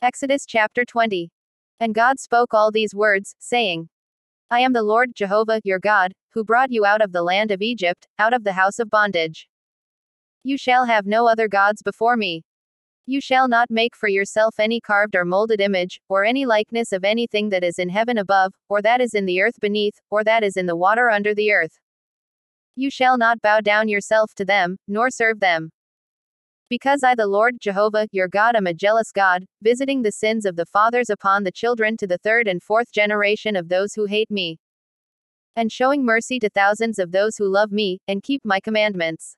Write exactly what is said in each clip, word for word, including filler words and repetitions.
Exodus chapter twenty. And God spoke all these words, saying, I am the Lord Jehovah, your God, who brought you out of the land of Egypt, out of the house of bondage. You shall have no other gods before me. You shall not make for yourself any carved or molded image, or any likeness of anything that is in heaven above, or that is in the earth beneath, or that is in the water under the earth. You shall not bow down yourself to them, nor serve them. Because I, the Lord Jehovah, your God, am a jealous God, visiting the sins of the fathers upon the children to the third and fourth generation of those who hate me, and showing mercy to thousands of those who love me, and keep my commandments.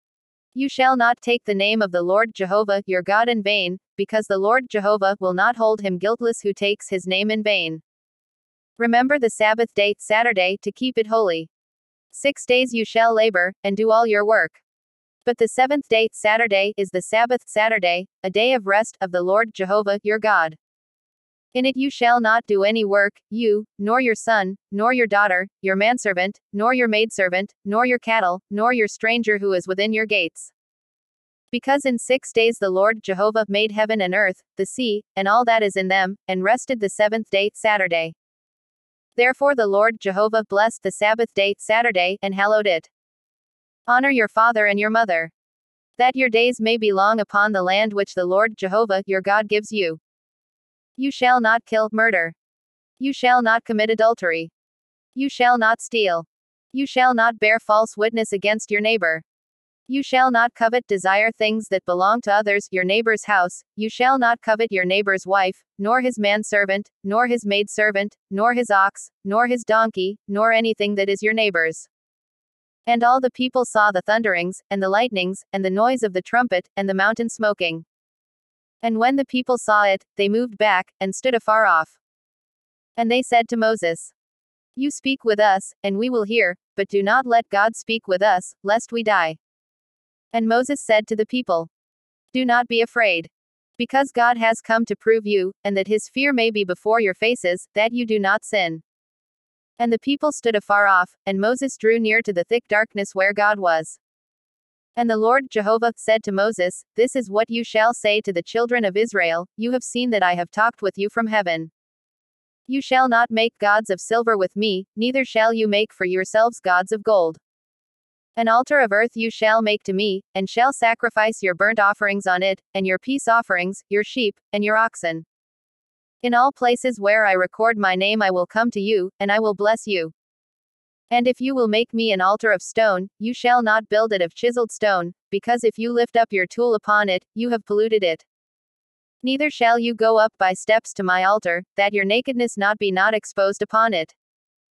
You shall not take the name of the Lord Jehovah, your God, in vain, because the Lord Jehovah will not hold him guiltless who takes his name in vain. Remember the Sabbath day, Saturday, to keep it holy. Six days you shall labor, and do all your work. But the seventh day, Saturday, is the Sabbath, Saturday, a day of rest, of the Lord Jehovah, your God. In it you shall not do any work, you, nor your son, nor your daughter, your manservant, nor your maidservant, nor your cattle, nor your stranger who is within your gates. Because in six days the Lord Jehovah made heaven and earth, the sea, and all that is in them, and rested the seventh day, Saturday. Therefore the Lord Jehovah blessed the Sabbath day, Saturday, and hallowed it. Honor your father and your mother, that your days may be long upon the land which the Lord Jehovah, your God, gives you. You shall not kill, murder. You shall not commit adultery. You shall not steal. You shall not bear false witness against your neighbor. You shall not covet, desire things that belong to others, your neighbor's house. You shall not covet your neighbor's wife, nor his manservant, nor his maidservant, nor his ox, nor his donkey, nor anything that is your neighbor's. And all the people saw the thunderings, and the lightnings, and the noise of the trumpet, and the mountain smoking. And when the people saw it, they moved back, and stood afar off. And they said to Moses, You speak with us, and we will hear, but do not let God speak with us, lest we die. And Moses said to the people, Do not be afraid. Because God has come to prove you, and that his fear may be before your faces, that you do not sin. And the people stood afar off, and Moses drew near to the thick darkness where God was. And the Lord Jehovah said to Moses, This is what you shall say to the children of Israel, You have seen that I have talked with you from heaven. You shall not make gods of silver with me, neither shall you make for yourselves gods of gold. An altar of earth you shall make to me, and shall sacrifice your burnt offerings on it, and your peace offerings, your sheep, and your oxen. In all places where I record my name I will come to you, and I will bless you. And if you will make me an altar of stone, you shall not build it of chiseled stone, because if you lift up your tool upon it, you have polluted it. Neither shall you go up by steps to my altar, that your nakedness not be not exposed upon it.